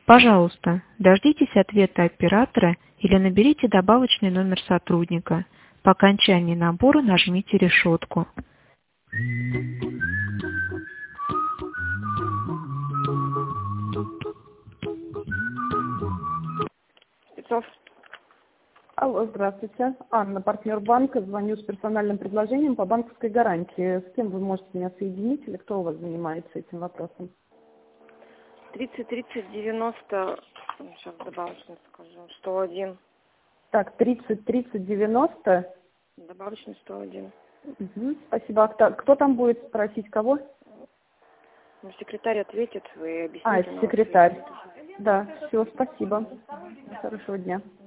Пожалуйста, дождитесь ответа оператора или наберите добавочный номер сотрудника. По окончании набора нажмите решетку. Петров. Алло, здравствуйте. Анна, партнер банка. Звоню с персональным предложением по банковской гарантии. С кем вы можете меня соединить или кто у вас занимается этим вопросом? 30-30-90, сейчас добавочно скажу, 101. Так, 30-30-90. Добавочный 101. Угу, спасибо. А кто там будет спросить, кого? Ну, секретарь ответит, вы объясните. Секретарь. Да, все, спасибо. Хорошего дня.